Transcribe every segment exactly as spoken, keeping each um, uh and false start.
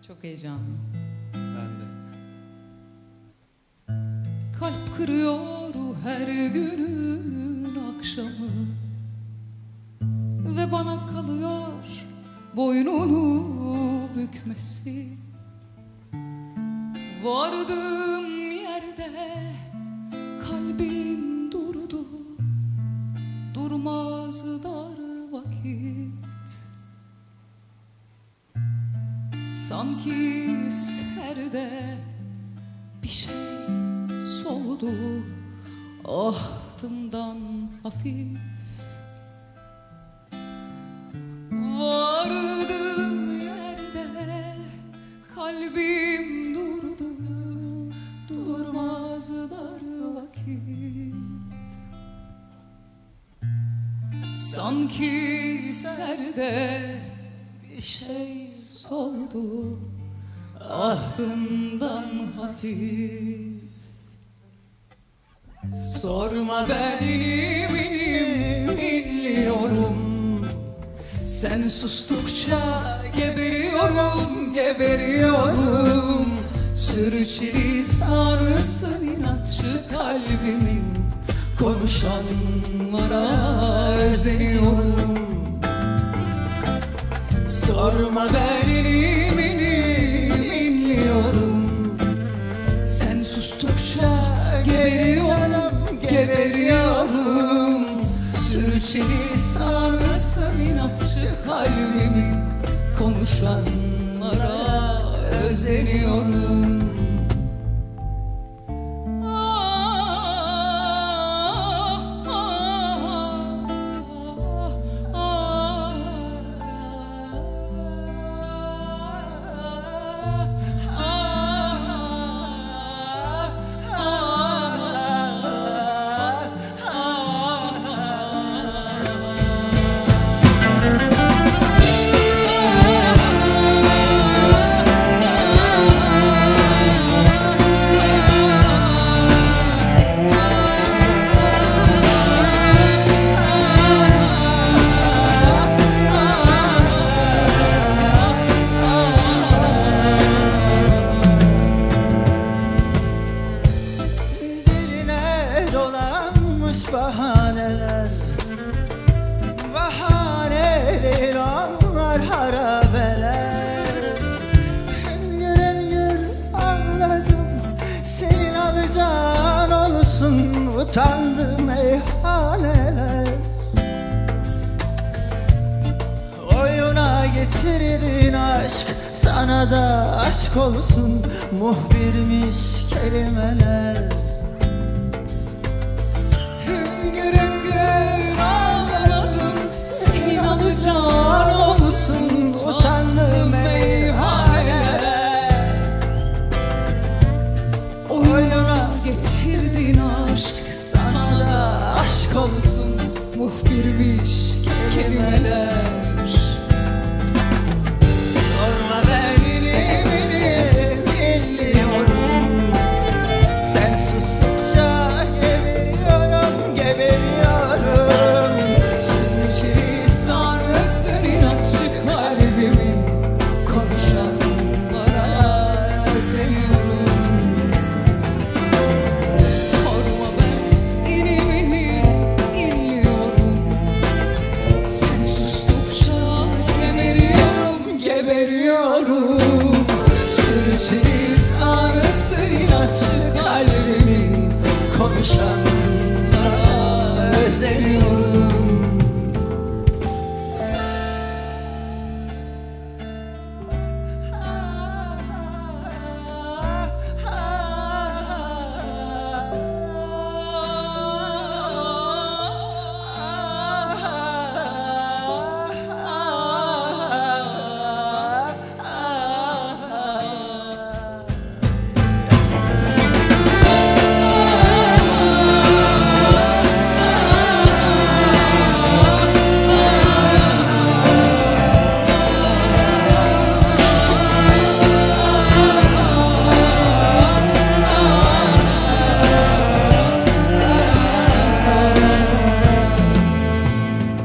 Çok heyecanlıyım. Ben de. Kalp kırıyor her günün akşamı ve bana kalıyor boynunu bükmesi. Vardığım yerde kalbim durdu, durmaz dar vakit. Sanki serde bir şey soğudu ahtımdan hafif. Vardığım yerde kalbim durdu, durmaz dar vakit. Sanki serde bir şey soldu ahtımdan hafif. Sorma ben inim inim inliyorum, sen sustukça geberiyorum, geberiyorum. Sürçülisanısın inatçı kalbimin, konuşanlara özeniyorum. Sorma ben inim inim inliyorum, sen sustukça geberiyorum, geberiyorum. Sürçülisanısın inatçı kalbimin, konuşanlara özeniyorum. Bahaneler, bahane değil onlar harabeler. Hüngür hüngür ağladım, senin alacağın olsun utandım meyhaneler. Oyuna getirdin aşk, sana da aşk olsun muhbirmiş kelimeler. Can olsun utandım meyhaneler. Oyununa getirdin aşk, sana da aşk olsun muhbirmiş kelimeler. Sorma ben inim inim inliyorum, sen sustukça geberiyorum, geberiyorum. Sürçülisanısın inatçı kalbimin, konuşanlara özeniyorum. Sorma ben inim inim inliyorum, sen sustukça geberiyorum, geberiyorum. Sürçülisanısın inatçı kalbimin, konuşanlara özeniyorum.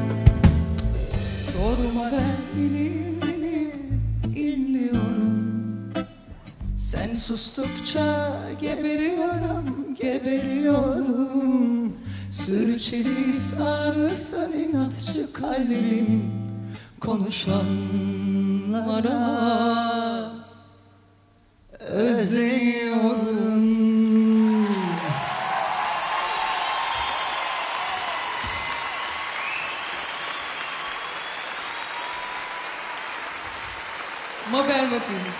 Sorma ben inim inim inliyorum, Sen sustukça geberiyorum, geberiyorum. Sürçülisanısın inatçı kalbimin konuşanlara özleniyorum. Mabel Matiz.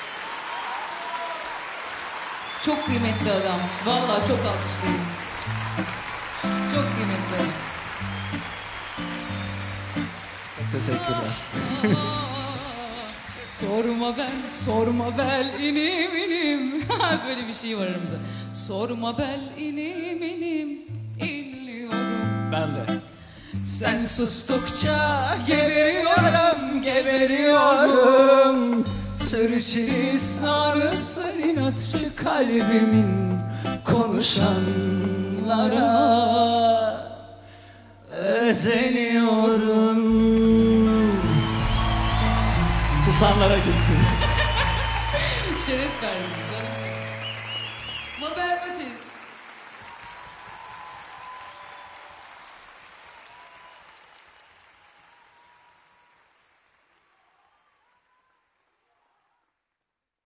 Çok kıymetli adam. Vallahi çok alkışlayın. Çok kıymetli adam. Teşekkürler. Sorma ben, sorma bel inim inim. Böyle bir şey var aramızda. Sorma bel inim inim inliyorum. Ben de. Sen sustukça geberiyorum, geberiyorum. Sürçülisanısın inatçı kalbimin konuşanlara özeniyorum. Susanlara gitsin. Şeref verdim canım. Mabel Matiz.